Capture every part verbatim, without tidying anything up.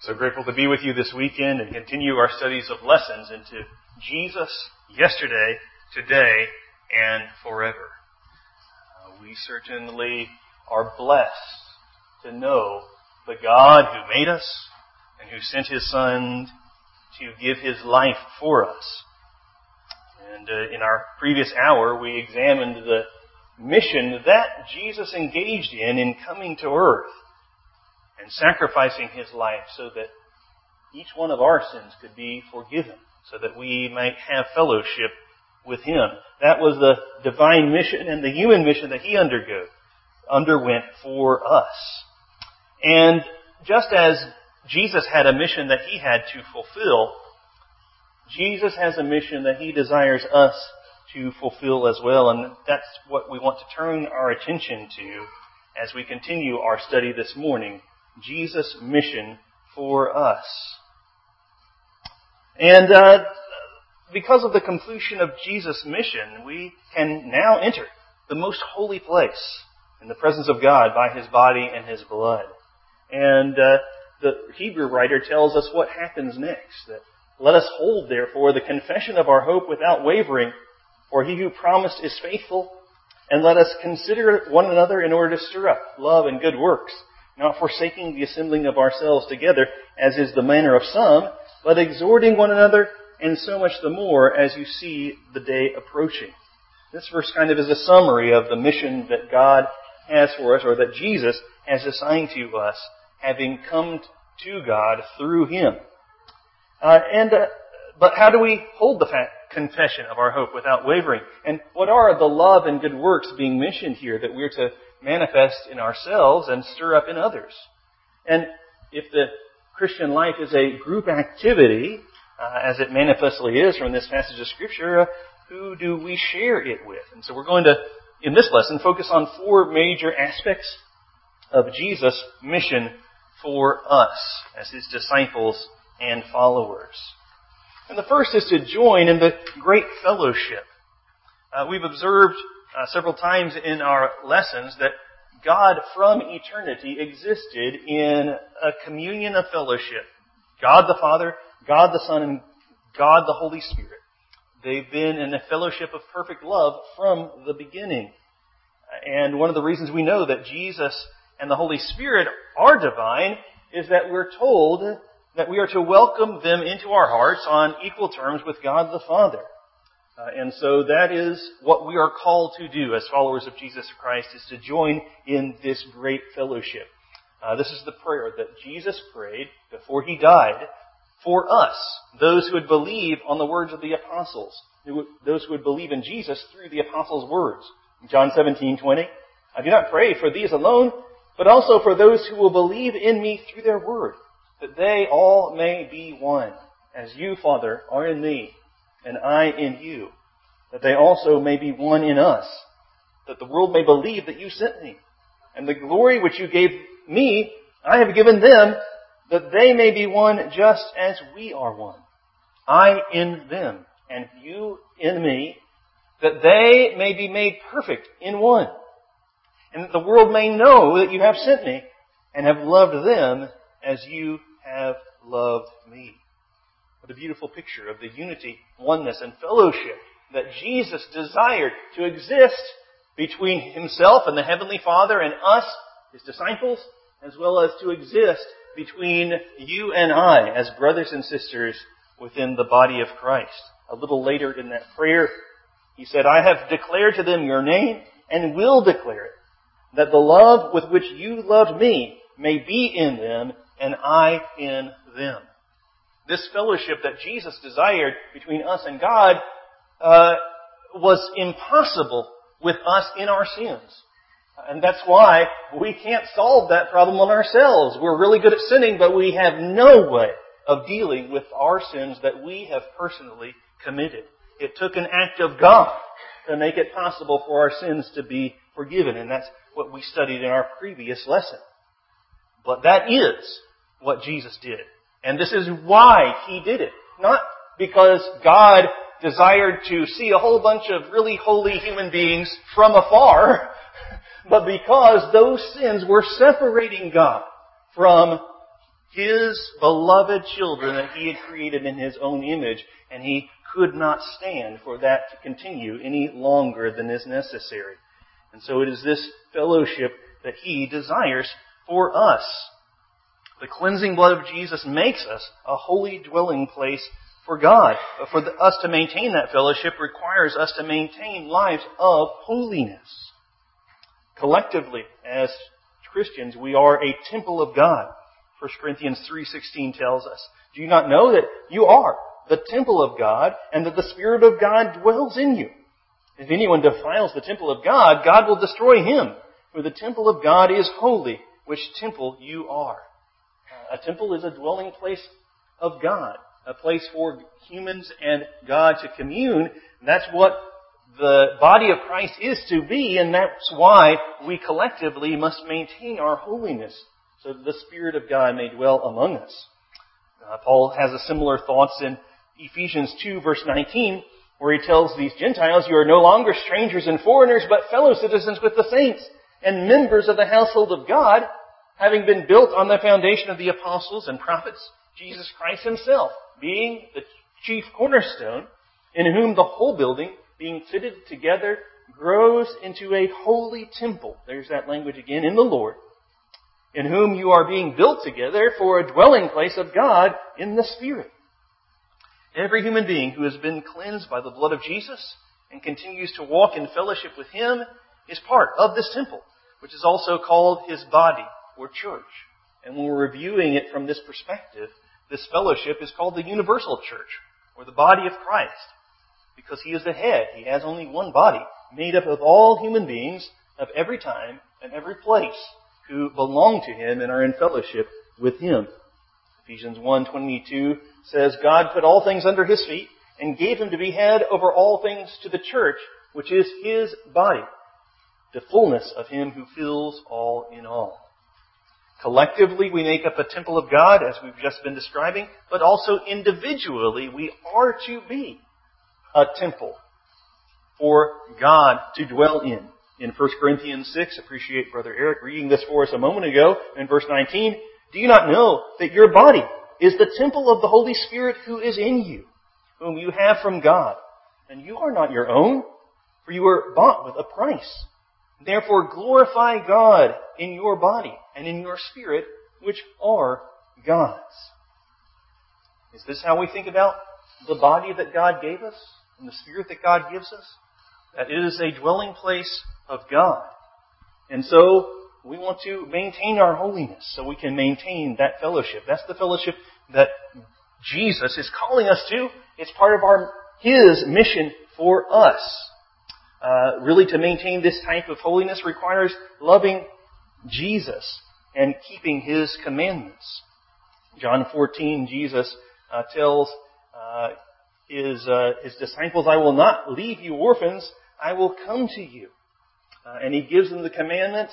So grateful to be with you this weekend and continue our studies of lessons into Jesus yesterday, today, and forever. Uh, we certainly are blessed to know the God who made us and who sent His Son to give His life for us. And uh, in our previous hour, we examined the mission that Jesus engaged in in coming to earth and sacrificing His life so that each one of our sins could be forgiven, so that we might have fellowship with Him. That was the divine mission and the human mission that He undergo, underwent for us. And just as Jesus had a mission that He had to fulfill, Jesus has a mission that He desires us to fulfill as well. And that's what we want to turn our attention to as we continue our study this morning. Jesus' mission for us. And uh, because of the completion of Jesus' mission, we can now enter the most holy place in the presence of God by His body and His blood. And uh, the Hebrew writer tells us what happens next. That let us hold, therefore, the confession of our hope without wavering, for He who promised is faithful. And let us consider one another in order to stir up love and good works, not forsaking the assembling of ourselves together, as is the manner of some, but exhorting one another, and so much the more as you see the day approaching. This verse kind of is a summary of the mission that God has for us, or that Jesus has assigned to us, having come to God through Him. Uh, and uh, but how do we hold the fact, confession of our hope without wavering? And what are the love and good works being mentioned here that we're to manifest in ourselves and stir up in others? And if the Christian life is a group activity, uh, as it manifestly is from this passage of Scripture, uh, who do we share it with? And so we're going to, in this lesson, focus on four major aspects of Jesus' mission for us as His disciples and followers. And the first is to join in the great fellowship. Uh, we've observed uh, several times in our lessons that God from eternity existed in a communion of fellowship. God the Father, God the Son, and God the Holy Spirit. They've been in a fellowship of perfect love from the beginning. And one of the reasons we know that Jesus and the Holy Spirit are divine is that we're told that we are to welcome them into our hearts on equal terms with God the Father. Uh, and so that is what we are called to do as followers of Jesus Christ, is to join in this great fellowship. Uh, this is the prayer that Jesus prayed before He died for us, those who would believe on the words of the apostles, who would, those who would believe in Jesus through the apostles' words. In John seventeen twenty, I do not pray for these alone, but also for those who will believe in me through their word, that they all may be one, as you, Father, are in me, and I in you, that they also may be one in us, that the world may believe that you sent me. And the glory which you gave me, I have given them, that they may be one just as we are one. I in them, and you in me, that they may be made perfect in one. And that the world may know that you have sent me, and have loved them as you have loved me. What a beautiful picture of the unity, oneness, and fellowship that Jesus desired to exist between Himself and the Heavenly Father and us, His disciples, as well as to exist between you and I as brothers and sisters within the body of Christ. A little later in that prayer, He said, I have declared to them your name and will declare it, that the love with which you loved me may be in them and I in them. This fellowship that Jesus desired between us and God uh, was impossible with us in our sins. And that's why we can't solve that problem on ourselves. We're really good at sinning, but we have no way of dealing with our sins that we have personally committed. It took an act of God to make it possible for our sins to be forgiven. And that's what we studied in our previous lesson. But that is what Jesus did. And this is why He did it. Not because God desired to see a whole bunch of really holy human beings from afar, but because those sins were separating God from His beloved children that He had created in His own image, and He could not stand for that to continue any longer than is necessary. And so it is this fellowship that He desires for us. The cleansing blood of Jesus makes us a holy dwelling place for God. But for the, us to maintain that fellowship requires us to maintain lives of holiness. Collectively, as Christians, we are a temple of God. First Corinthians three sixteen tells us, do you not know that you are the temple of God and that the Spirit of God dwells in you? If anyone defiles the temple of God, God will destroy him. For the temple of God is holy, which temple you are. A temple is a dwelling place of God, a place for humans and God to commune. That's what the body of Christ is to be, and that's why we collectively must maintain our holiness, so that the Spirit of God may dwell among us. Uh, Paul has a similar thoughts in Ephesians two, verse nineteen, where he tells these Gentiles, you are no longer strangers and foreigners, but fellow citizens with the saints, and members of the household of God, having been built on the foundation of the apostles and prophets, Jesus Christ Himself, being the chief cornerstone, in whom the whole building, being fitted together, grows into a holy temple. There's that language again, in the Lord, in whom you are being built together for a dwelling place of God in the Spirit. Every human being who has been cleansed by the blood of Jesus and continues to walk in fellowship with Him is part of this temple, which is also called His body or church. And when we're reviewing it from this perspective, this fellowship is called the universal church, or the body of Christ, because He is the head. He has only one body, made up of all human beings of every time and every place who belong to Him and are in fellowship with Him. Ephesians one twenty-two says, God put all things under His feet and gave Him to be head over all things to the church, which is His body, the fullness of Him who fills all in all. Collectively, we make up a temple of God, as we've just been describing, but also individually, we are to be a temple for God to dwell in. In First Corinthians six, appreciate Brother Eric reading this for us a moment ago, in verse nineteen, do you not know that your body is the temple of the Holy Spirit who is in you, whom you have from God? And you are not your own, for you were bought with a price. Therefore glorify God in your body and in your spirit, which are God's. Is this how we think about the body that God gave us and the spirit that God gives us? That it is a dwelling place of God. And so we want to maintain our holiness so we can maintain that fellowship. That's the fellowship that Jesus is calling us to. It's part of our His mission for us. Uh, really, to maintain this type of holiness requires loving Jesus and keeping His commandments. John fourteen, Jesus uh, tells uh, his, uh, his disciples, I will not leave you orphans, I will come to you. Uh, and He gives them the commandment,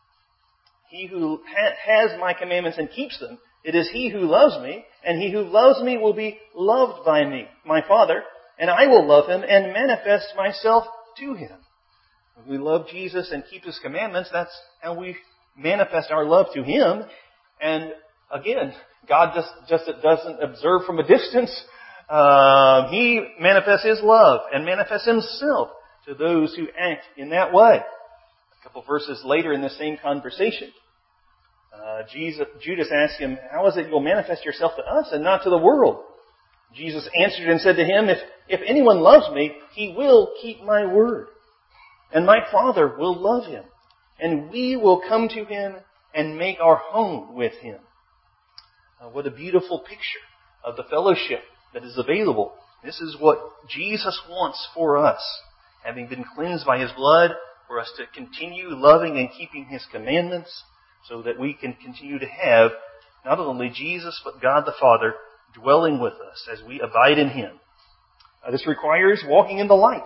he who ha- has my commandments and keeps them, it is he who loves me, and he who loves me will be loved by me, my Father, and I will love him and manifest myself to him. When we love Jesus and keep His commandments, that's how we manifest our love to Him. And again, God just, just doesn't observe from a distance. Uh, he manifests His love and manifests Himself to those who act in that way. A couple verses later in the same conversation, uh, Jesus, Judas asked Him, how is it you'll manifest yourself to us and not to the world? Jesus answered and said to him, if, if anyone loves me, he will keep my word. And my Father will love him. And we will come to him and make our home with him. Uh, what a beautiful picture of the fellowship that is available. This is what Jesus wants for us. Having been cleansed by His blood, for us to continue loving and keeping His commandments, so that we can continue to have not only Jesus, but God the Father dwelling with us as we abide in Him. Uh, this requires walking in the light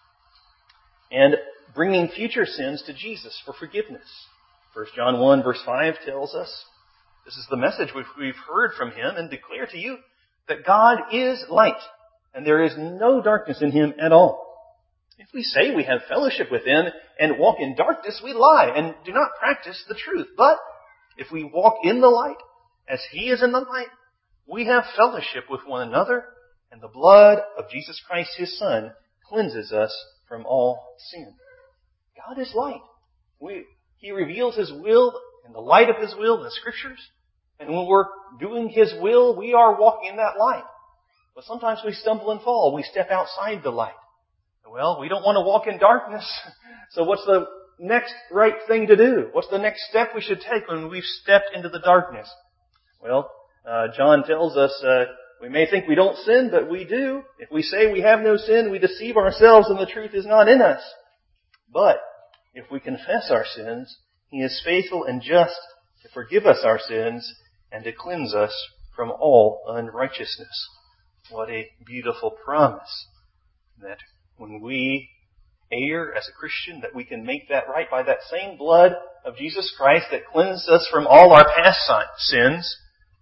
and bringing future sins to Jesus for forgiveness. First John one verse five tells us, this is the message which we've heard from Him and declare to you, that God is light, and there is no darkness in Him at all. If we say we have fellowship with Him and walk in darkness, we lie and do not practice the truth. But if we walk in the light, as He is in the light, we have fellowship with one another, and the blood of Jesus Christ, His Son, cleanses us from all sin. God is light. We, He reveals His will in the light of His will in the Scriptures. And when we're doing His will, we are walking in that light. But sometimes we stumble and fall. We step outside the light. Well, we don't want to walk in darkness. So what's the next right thing to do? What's the next step we should take when we've stepped into the darkness? Well, uh, John tells us uh, we may think we don't sin, but we do. If we say we have no sin, we deceive ourselves and the truth is not in us. But if we confess our sins, He is faithful and just to forgive us our sins and to cleanse us from all unrighteousness. What a beautiful promise that when we err as a Christian, that we can make that right by that same blood of Jesus Christ that cleansed us from all our past sins.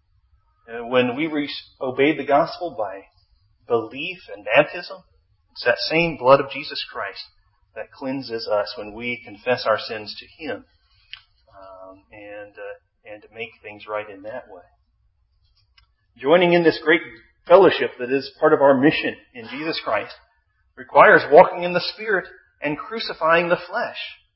And when we re- obey the gospel by belief and baptism, it's that same blood of Jesus Christ that cleanses us when we confess our sins to Him um, and uh, and make things right in that way. Joining in this great fellowship that is part of our mission in Jesus Christ requires walking in the Spirit and crucifying the flesh.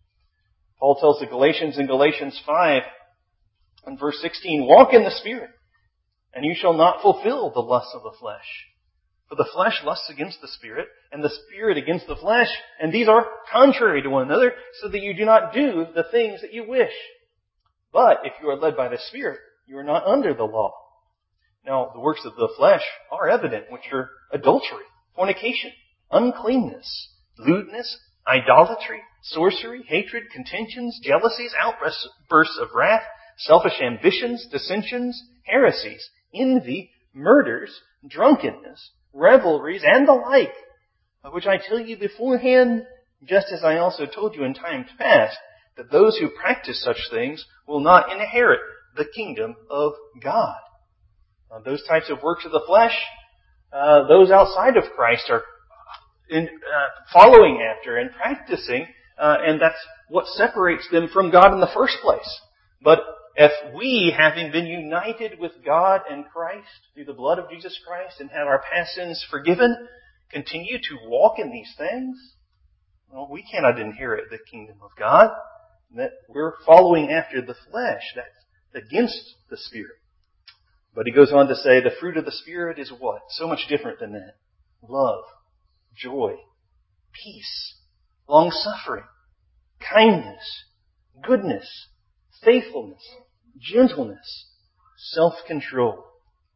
Paul tells the Galatians in Galatians five and verse sixteen, walk in the Spirit, and you shall not fulfill the lusts of the flesh. For the flesh lusts against the Spirit, and the Spirit against the flesh, and these are contrary to one another, so that you do not do the things that you wish. But if you are led by the Spirit, you are not under the law. Now, the works of the flesh are evident, which are adultery, fornication, uncleanness, lewdness, idolatry, sorcery, hatred, contentions, jealousies, outbursts of wrath, selfish ambitions, dissensions, heresies, envy, murders, drunkenness, revelries, and the like, of which I tell you beforehand, just as I also told you in times past, that those who practice such things will not inherit the kingdom of God. Uh, those types of works of the flesh, uh, those outside of Christ are in, uh, following after and practicing, uh, and that's what separates them from God in the first place. But if we, having been united with God and Christ through the blood of Jesus Christ and have our past sins forgiven, continue to walk in these things, well, we cannot inherit the kingdom of God. That we're following after the flesh. That's against the Spirit. But he goes on to say the fruit of the Spirit is what? So much different than that. Love, joy, peace, long-suffering, kindness, goodness, faithfulness, gentleness, self-control.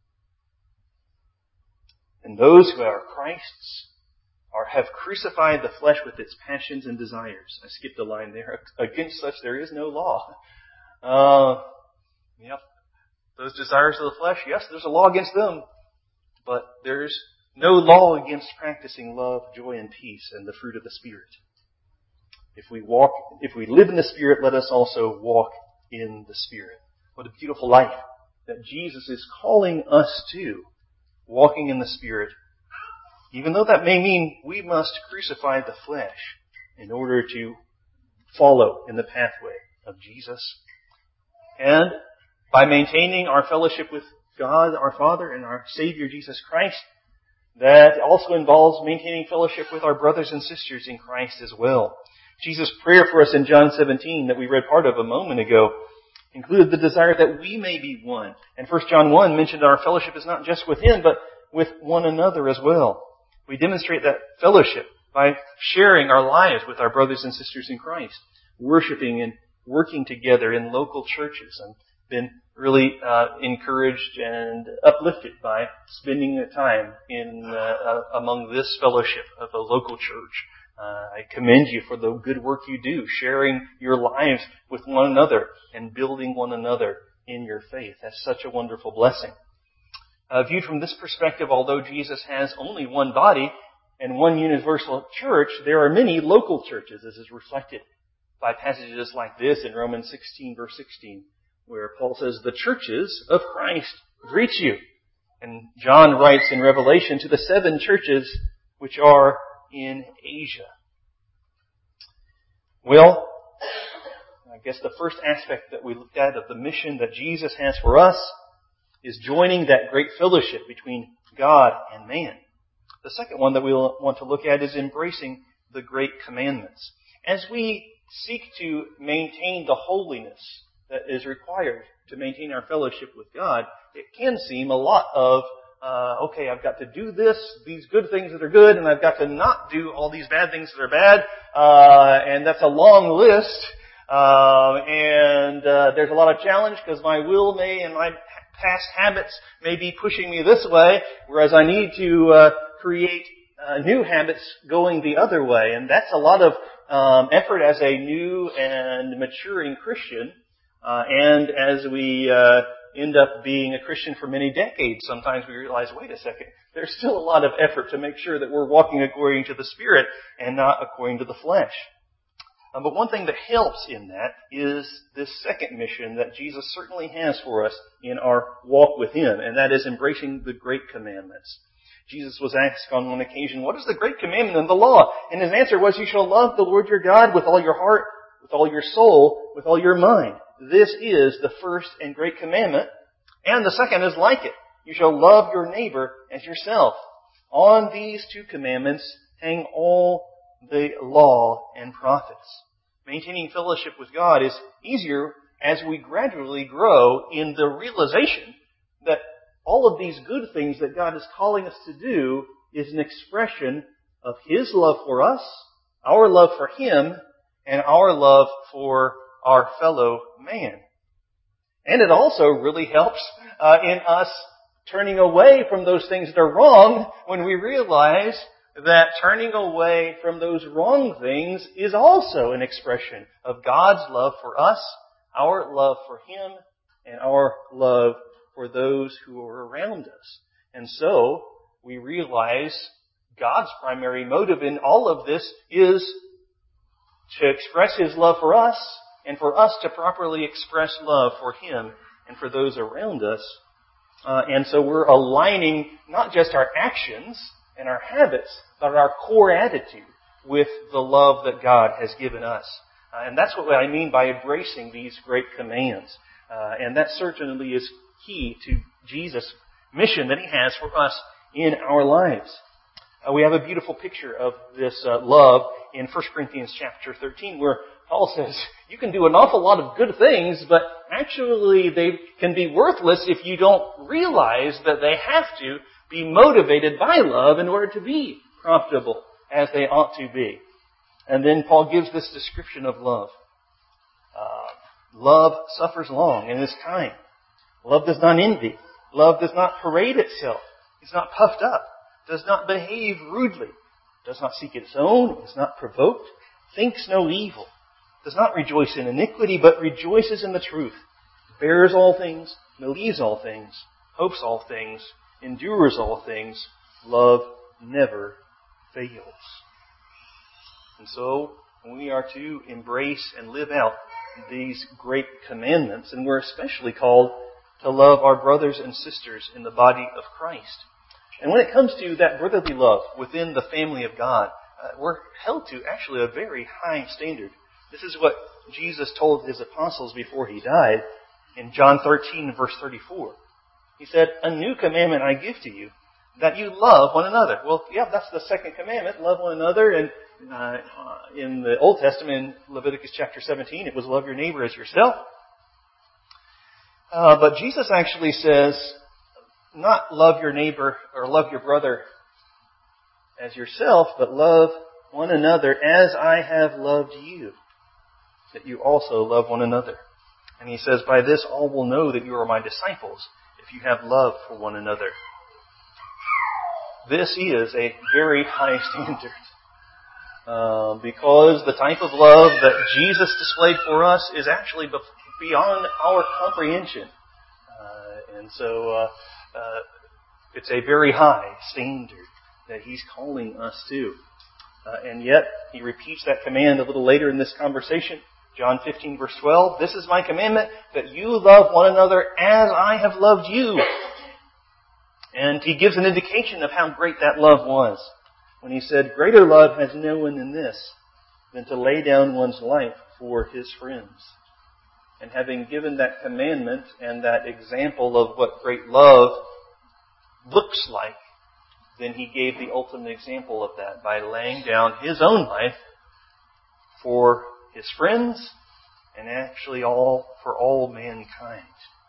And those who are Christ's are have crucified the flesh with its passions and desires. I skipped a line there. Against such there is no law. Uh, yep. Those desires of the flesh, yes, there's a law against them. But there's no law against practicing love, joy, and peace and the fruit of the Spirit. If we walk, if we live in the Spirit, let us also walk in the Spirit. What a beautiful life that Jesus is calling us to, walking in the Spirit, even though that may mean we must crucify the flesh in order to follow in the pathway of Jesus. And by maintaining our fellowship with God, our Father, and our Savior, Jesus Christ, that also involves maintaining fellowship with our brothers and sisters in Christ as well. Jesus' prayer for us in John seventeen that we read part of a moment ago included the desire that we may be one. And First John one mentioned our fellowship is not just with Him, but with one another as well. We demonstrate that fellowship by sharing our lives with our brothers and sisters in Christ, worshiping and working together in local churches. I've been really uh, encouraged and uplifted by spending the time in uh, uh, among this fellowship of a local church. Uh, I commend you for the good work you do, sharing your lives with one another and building one another in your faith. That's such a wonderful blessing. Uh, viewed from this perspective, although Jesus has only one body and one universal church, there are many local churches, as is reflected by passages like this in Romans sixteen, verse sixteen, where Paul says, the churches of Christ greet you. And John writes in Revelation to the seven churches which are in Asia. Well, I guess the first aspect that we looked at of the mission that Jesus has for us is joining that great fellowship between God and man. The second one that we'll want to look at is embracing the great commandments. As we seek to maintain the holiness that is required to maintain our fellowship with God, it can seem a lot of, uh, okay, I've got to do this, these good things that are good, and I've got to not do all these bad things that are bad, uh, and that's a long list, uh, and uh, there's a lot of challenge because my will may and my past habits may be pushing me this way, whereas I need to uh, create uh, new habits going the other way, and that's a lot of um, effort as a new and maturing Christian. Uh, and as we uh, end up being a Christian for many decades, sometimes we realize, wait a second, there's still a lot of effort to make sure that we're walking according to the Spirit and not according to the flesh. Uh, but one thing that helps in that is this second mission that Jesus certainly has for us in our walk with Him, and that is embracing the great commandments. Jesus was asked on one occasion, what is the great commandment in the law? And his answer was, you shall love the Lord your God with all your heart, with all your soul, with all your mind. This is the first and great commandment. And the second is like it. You shall love your neighbor as yourself. On these two commandments hang all the law and prophets. Maintaining fellowship with God is easier as we gradually grow in the realization that all of these good things that God is calling us to do is an expression of His love for us, our love for Him, and our love for our fellow man. And it also really helps uh, in us turning away from those things that are wrong when we realize that turning away from those wrong things is also an expression of God's love for us, our love for Him, and our love for those who are around us. And so we realize God's primary motive in all of this is to express His love for us and for us to properly express love for Him and for those around us. Uh, and so we're aligning not just our actions and our habits, but our core attitude with the love that God has given us. Uh, and that's what I mean by embracing these great commands. Uh, and that certainly is key to Jesus' mission that He has for us in our lives. Uh, we have a beautiful picture of this uh, love in First Corinthians chapter thirteen, where Paul says, you can do an awful lot of good things, but actually they can be worthless if you don't realize that they have to be motivated by love in order to be profitable as they ought to be. And then Paul gives this description of love. Uh, love suffers long and is kind. Love does not envy. Love does not parade itself. It's not puffed up. Does not behave rudely. Does not seek its own. Is not provoked. Thinks no evil. Does not rejoice in iniquity, but rejoices in the truth. Bears all things. Believes all things. Hopes all things. Endures all things. Love never fails. And so, we are to embrace and live out these great commandments, and we're especially called to love our brothers and sisters in the body of Christ. And when it comes to that brotherly love within the family of God, uh, we're held to actually a very high standard. This is what Jesus told His apostles before He died in John thirteen, verse thirty-four. He said, a new commandment I give to you, that you love one another. Well, yeah, that's the second commandment, love one another. And uh, in the Old Testament, in Leviticus chapter seventeen, it was love your neighbor as yourself. Uh, but Jesus actually says, not love your neighbor or love your brother as yourself, but love one another as I have loved you, that you also love one another. And He says, by this all will know that you are my disciples, if you have love for one another. This is a very high standard. Uh, because the type of love that Jesus displayed for us is actually beyond our comprehension. Uh, and so uh, uh, it's a very high standard that He's calling us to. Uh, and yet, He repeats that command a little later in this conversation. John fifteen, verse twelve, this is my commandment, that you love one another as I have loved you. And He gives an indication of how great that love was when He said, greater love has no one than this, than to lay down one's life for his friends. And having given that commandment and that example of what great love looks like, then He gave the ultimate example of that by laying down His own life for His friends and actually all for all mankind.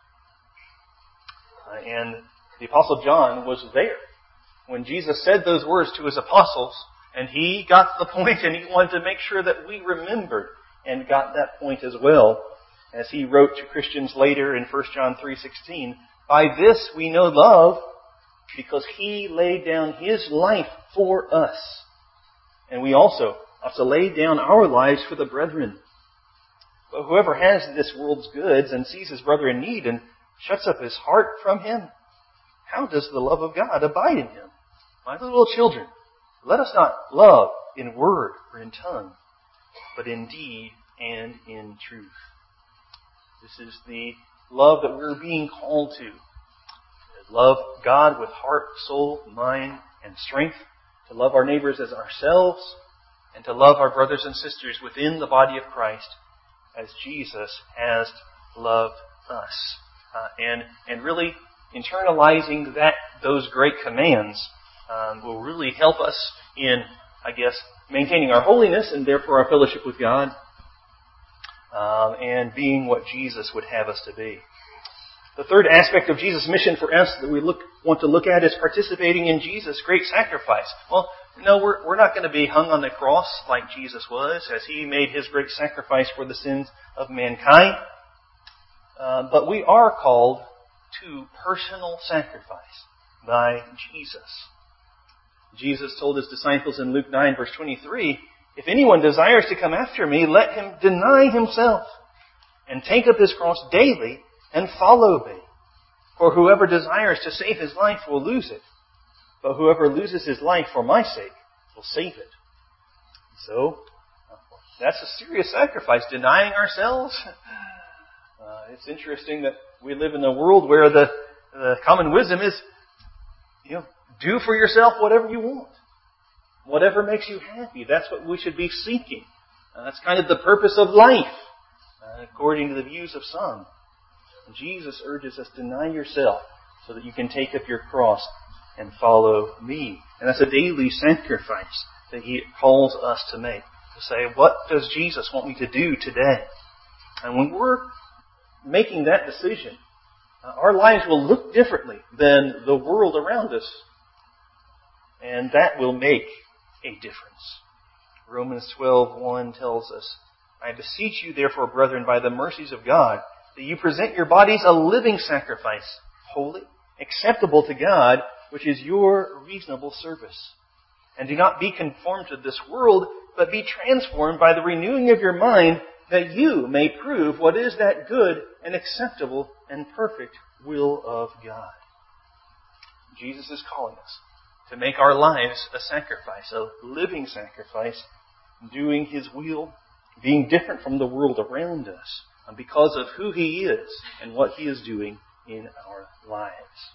Uh, and the Apostle John was there when Jesus said those words to His apostles, and he got the point, and he wanted to make sure that we remembered and got that point as well. As he wrote to Christians later in First John three sixteen, "By this we know love, because He laid down His life for us. And we also ought to lay down our lives for the brethren. But whoever has this world's goods and sees his brother in need and shuts up his heart from him, how does the love of God abide in him? My little children, let us not love in word or in tongue, but in deed and in truth." This is the love that we're being called to. To love God with heart, soul, mind, and strength. To love our neighbors as ourselves. And to love our brothers and sisters within the body of Christ as Jesus has loved us. Uh, and, and really internalizing that, those great commands um, will really help us in, I guess, maintaining our holiness and therefore our fellowship with God. Um, and being what Jesus would have us to be. The third aspect of Jesus' mission for us that we look, want to look at is participating in Jesus' great sacrifice. Well, no, we're, we're not going to be hung on the cross like Jesus was, as He made His great sacrifice for the sins of mankind. Uh, but we are called to personal sacrifice by Jesus. Jesus told His disciples in Luke nine, verse twenty-three, "If anyone desires to come after me, let him deny himself and take up his cross daily and follow me. For whoever desires to save his life will lose it, but whoever loses his life for my sake will save it." So, that's a serious sacrifice, denying ourselves. Uh, it's interesting that we live in a world where the, the common wisdom is, you know, do for yourself whatever you want. Whatever makes you happy, that's what we should be seeking. Uh, that's kind of the purpose of life, uh, according to the views of some. And Jesus urges us, deny yourself so that you can take up your cross and follow me. And that's a daily sacrifice that He calls us to make. To say, what does Jesus want me to do today? And when we're making that decision, uh, our lives will look differently than the world around us. And that will make a difference. Romans twelve one tells us, "I beseech you therefore, brethren, by the mercies of God, that you present your bodies a living sacrifice, holy, acceptable to God, which is your reasonable service. And do not be conformed to this world, but be transformed by the renewing of your mind, that you may prove what is that good and acceptable and perfect will of God." Jesus is calling us to make our lives a sacrifice, a living sacrifice, doing His will, being different from the world around us, because of who He is and what He is doing in our lives.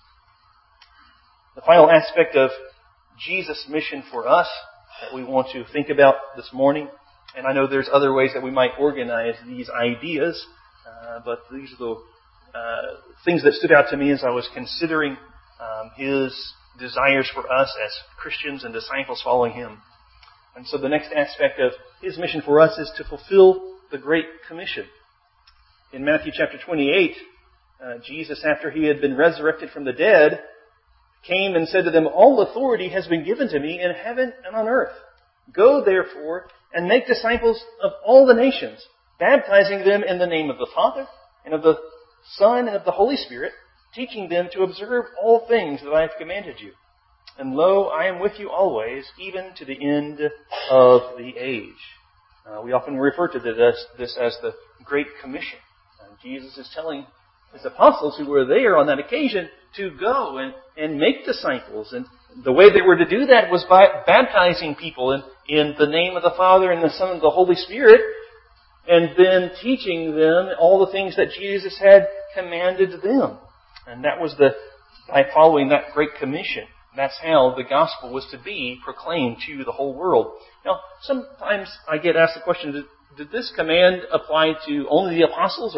The final aspect of Jesus' mission for us that we want to think about this morning, and I know there's other ways that we might organize these ideas, uh, but these are the uh, things that stood out to me as I was considering um, His desires for us as Christians and disciples following Him. And so the next aspect of His mission for us is to fulfill the Great Commission. In Matthew chapter twenty-eight, uh, Jesus, after He had been resurrected from the dead, came and said to them, "All authority has been given to me in heaven and on earth. Go therefore and make disciples of all the nations, baptizing them in the name of the Father and of the Son and of the Holy Spirit, teaching them to observe all things that I have commanded you. And lo, I am with you always, even to the end of the age." Uh, we often refer to this, this as the Great Commission. Uh, Jesus is telling His apostles who were there on that occasion to go and, and make disciples. And the way they were to do that was by baptizing people in, in the name of the Father and the Son and the Holy Spirit, and then teaching them all the things that Jesus had commanded them. And that was the, by following that Great Commission, that's how the gospel was to be proclaimed to the whole world. Now, sometimes I get asked the question, did, did this command apply to only the apostles, or,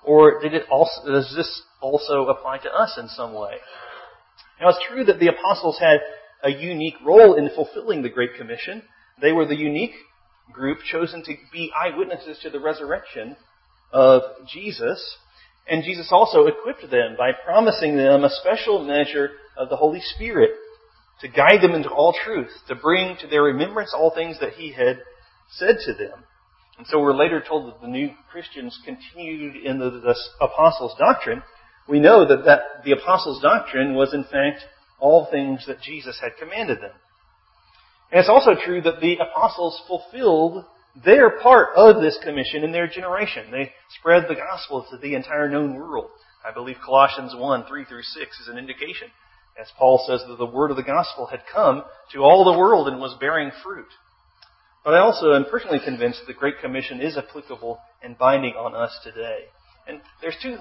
Or did it also, does this also apply to us in some way? Now, it's true that the apostles had a unique role in fulfilling the Great Commission. They were the unique group chosen to be eyewitnesses to the resurrection of Jesus. And Jesus also equipped them by promising them a special measure of the Holy Spirit to guide them into all truth, to bring to their remembrance all things that He had said to them. And so we're later told that the new Christians continued in the, the apostles' doctrine. We know that, that the apostles' doctrine was in fact all things that Jesus had commanded them. And it's also true that the apostles fulfilled their part of this commission in their generation. They spread the gospel to the entire known world. I believe Colossians one, three through six is an indication. As Paul says that the word of the gospel had come to all the world and was bearing fruit. But I also am personally convinced the Great Commission is applicable and binding on us today. And there's two,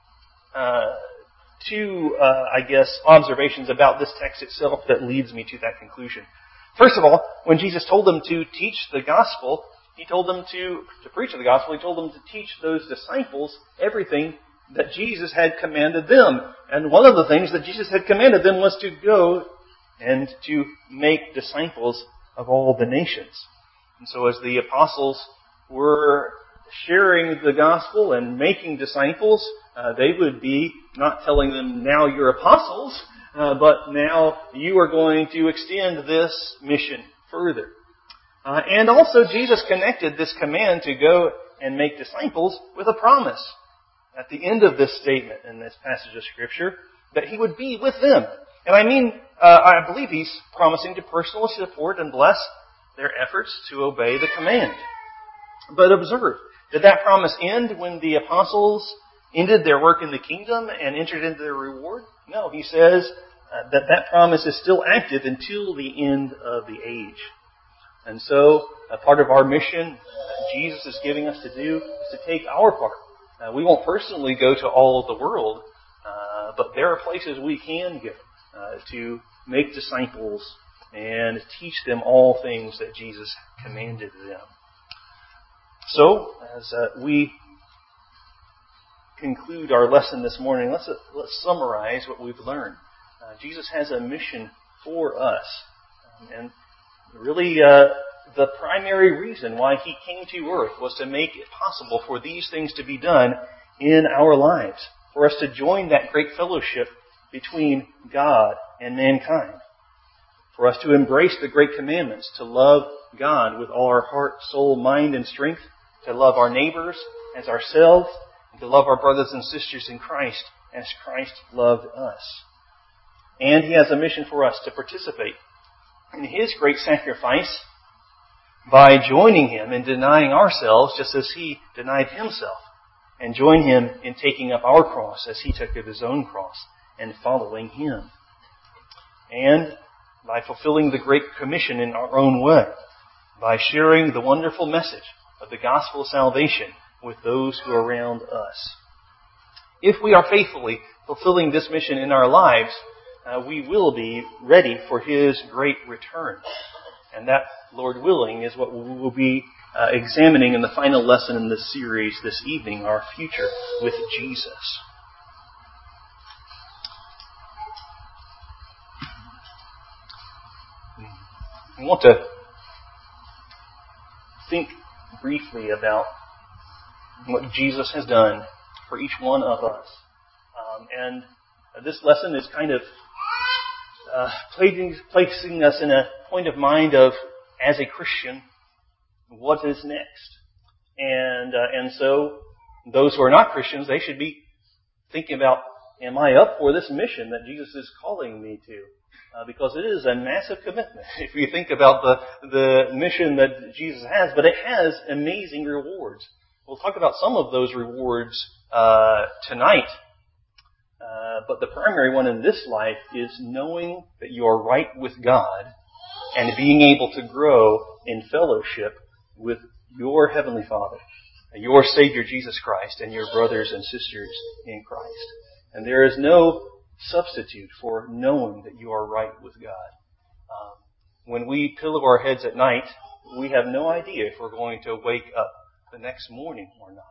uh, two, uh, I guess, observations about this text itself that leads me to that conclusion. First of all, when Jesus told them to teach the gospel, He told them to, to preach the gospel, He told them to teach those disciples everything that Jesus had commanded them. And one of the things that Jesus had commanded them was to go and to make disciples of all the nations. And so as the apostles were sharing the gospel and making disciples, uh, they would be not telling them, now you're apostles, uh, but now you are going to extend this mission further. Uh, and also Jesus connected this command to go and make disciples with a promise at the end of this statement in this passage of Scripture that He would be with them. And I mean, uh, I believe He's promising to personally support and bless their efforts to obey the command. But observe, did that promise end when the apostles ended their work in the kingdom and entered into their reward? No, He says uh, that that promise is still active until the end of the age. And so, a part of our mission that Jesus is giving us to do is to take our part. Uh, we won't personally go to all of the world, uh, but there are places we can go uh, to make disciples and teach them all things that Jesus commanded them. So, as uh, we conclude our lesson this morning, let's uh, let's summarize what we've learned. Uh, Jesus has a mission for us, um, and really uh, the primary reason why He came to earth was to make it possible for these things to be done in our lives, for us to join that great fellowship between God and mankind, for us to embrace the great commandments, to love God with all our heart, soul, mind, and strength, to love our neighbors as ourselves, and to love our brothers and sisters in Christ as Christ loved us. And He has a mission for us to participate in His great sacrifice by joining Him in denying ourselves just as He denied Himself, and join Him in taking up our cross as He took up His own cross and following Him. And by fulfilling the Great Commission in our own way, by sharing the wonderful message of the gospel of salvation with those who are around us. If we are faithfully fulfilling this mission in our lives, uh, we will be ready for His great return. And that, Lord willing, is what we will be uh, examining in the final lesson in this series this evening, our future with Jesus. I want to think briefly about what Jesus has done for each one of us. Um, and this lesson is kind of uh, placing, placing us in a point of mind of, as a Christian, what is next? And uh, and so, those who are not Christians, they should be thinking about, am I up for this mission that Jesus is calling me to? Uh, because it is a massive commitment. If you think about the the mission that Jesus has, but it has amazing rewards. We'll talk about some of those rewards uh, tonight. Uh, but the primary one in this life is knowing that you are right with God and being able to grow in fellowship with your Heavenly Father, your Savior Jesus Christ, and your brothers and sisters in Christ. And there is no substitute for knowing that you are right with God. Um, when we pillow our heads at night, we have no idea if we're going to wake up the next morning or not.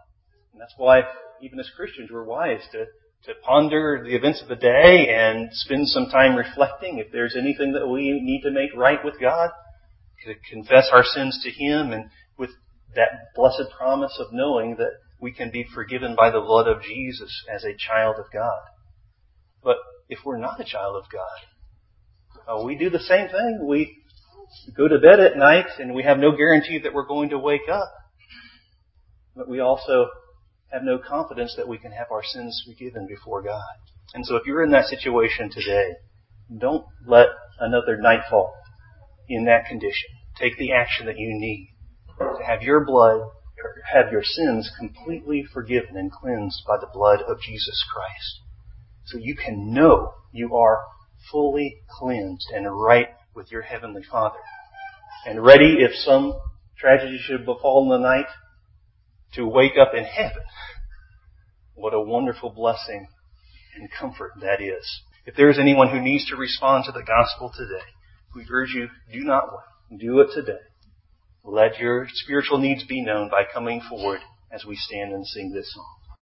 And that's why, even as Christians, we're wise to, to ponder the events of the day and spend some time reflecting if there's anything that we need to make right with God, to confess our sins to Him, and with that blessed promise of knowing that we can be forgiven by the blood of Jesus as a child of God. But if we're not a child of God, uh, we do the same thing. We go to bed at night and we have no guarantee that we're going to wake up. But we also have no confidence that we can have our sins forgiven before God. And so if you're in that situation today, don't let another night fall in that condition. Take the action that you need to have your blood, or have your sins completely forgiven and cleansed by the blood of Jesus Christ. So you can know you are fully cleansed and right with your Heavenly Father. And ready, if some tragedy should befall in the night, to wake up in heaven. What a wonderful blessing and comfort that is. If there is anyone who needs to respond to the gospel today, we urge you, do not wait. Do it today. Let your spiritual needs be known by coming forward as we stand and sing this song.